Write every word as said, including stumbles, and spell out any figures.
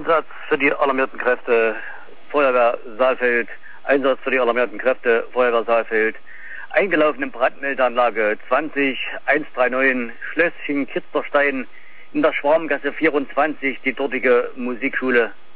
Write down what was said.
Einsatz für die alarmierten Kräfte, Feuerwehr Saalfeld. Einsatz für die alarmierten Kräfte, Feuerwehr Saalfeld. Eingelaufen in Brandmeldeanlage zwanzig hundertneununddreißig Schlösschen Kitzlerstein in der Schwarmgasse vierundzwanzig, die dortige Musikschule.